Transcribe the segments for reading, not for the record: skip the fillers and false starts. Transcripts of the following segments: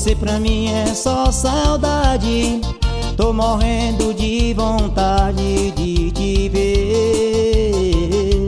Você pra mim é só saudade, tô morrendo de vontade de te ver.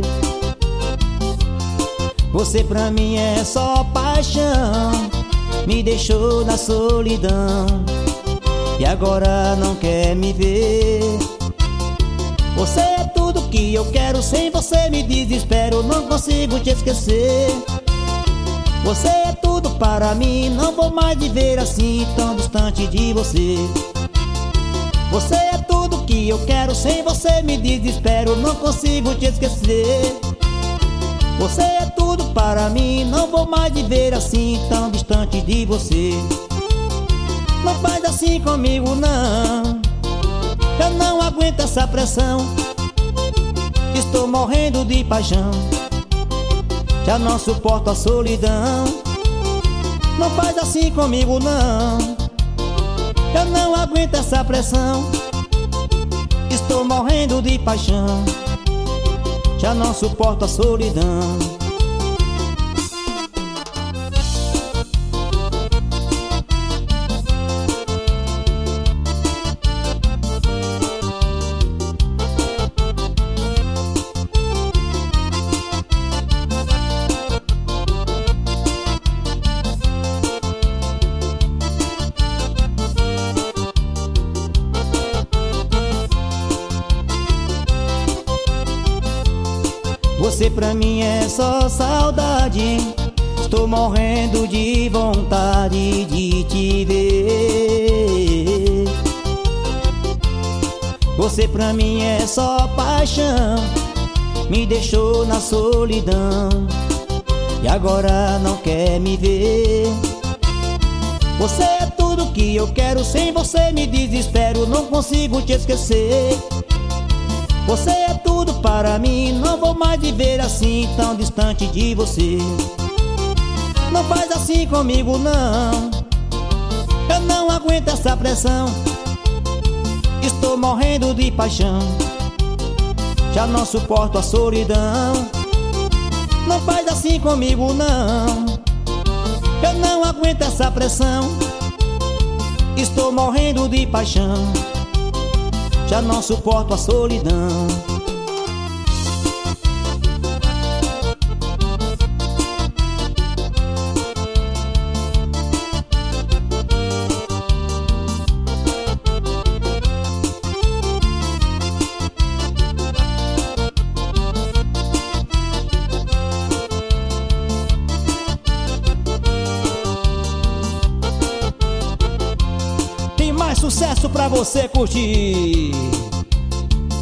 Você pra mim é só paixão, me deixou na solidão e agora não quer me ver. Você é tudo que eu quero, sem você me desespero, não consigo te esquecer. Você é tudo para mim, não vou mais viver assim, tão distante de você. Você é tudo que eu quero, sem você me desespero, não consigo te esquecer. Você é tudo para mim, não vou mais viver assim, tão distante de você. Não faz assim comigo não, eu não aguento essa pressão. Estou morrendo de paixão, já não suporto a solidão. Não faz assim comigo não, eu não aguento essa pressão. Estou morrendo de paixão, já não suporto a solidão. Você pra mim é só saudade, estou morrendo de vontade de te ver. Você pra mim é só paixão, me deixou na solidão e agora não quer me ver. Você é tudo que eu quero, sem você me desespero, não consigo te esquecer. Você é tudo para mim, não vou mais viver assim, tão distante de você. Não faz assim comigo não, eu não aguento essa pressão. Estou morrendo de paixão, já não suporto a solidão. Não faz assim comigo não, eu não aguento essa pressão. Estou morrendo de paixão, já não suporto a solidão. Tem mais sucesso pra você curtir.